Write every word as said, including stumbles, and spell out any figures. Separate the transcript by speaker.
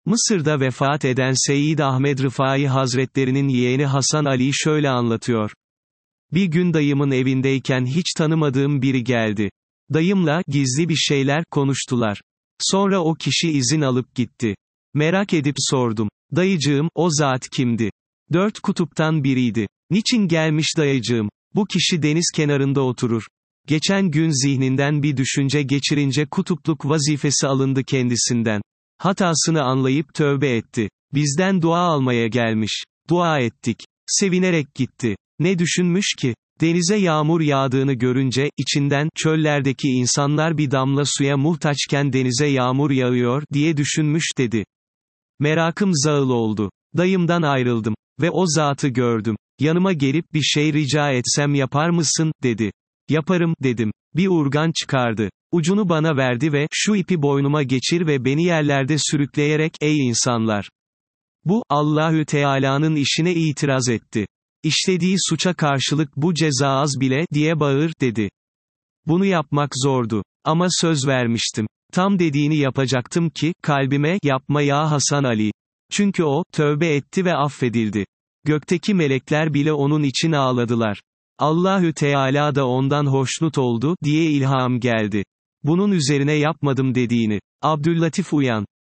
Speaker 1: Mısır'da vefat eden Seyyid Ahmed Rıfai Hazretlerinin yeğeni Hasan Ali şöyle anlatıyor. Bir gün dayımın evindeyken hiç tanımadığım biri geldi. Dayımla, gizli bir şeyler, konuştular. Sonra o kişi izin alıp gitti. Merak edip sordum. Dayıcığım, o zat kimdi? Dört kutuptan biriydi. Niçin gelmiş dayıcığım? Bu kişi deniz kenarında oturur. Geçen gün zihninden bir düşünce geçirince kutupluk vazifesi alındı kendisinden. Hatasını anlayıp tövbe etti. Bizden dua almaya gelmiş. Dua ettik. Sevinerek gitti. Ne düşünmüş ki? Denize yağmur yağdığını görünce, içinden, çöllerdeki insanlar bir damla suya muhtaçken denize yağmur yağıyor, diye düşünmüş dedi. Merakım zağıl oldu. Dayımdan ayrıldım. Ve o zatı gördüm. Yanıma gelip bir şey rica etsem yapar mısın, dedi. Yaparım, dedim. Bir urgan çıkardı. Ucunu bana verdi ve, şu ipi boynuma geçir ve beni yerlerde sürükleyerek, ey insanlar! Bu, Allahü Teala'nın işine itiraz etti. İşlediği suça karşılık bu ceza az bile, diye bağır, dedi. Bunu yapmak zordu. Ama söz vermiştim. Tam dediğini yapacaktım ki, kalbime, yapma ya Hasan Ali. Çünkü o, tövbe etti ve affedildi. Gökteki melekler bile onun için ağladılar. Allahü Teala da ondan hoşnut oldu, diye ilham geldi. Bunun üzerine yapmadım dediğini. Abdüllatif Uyan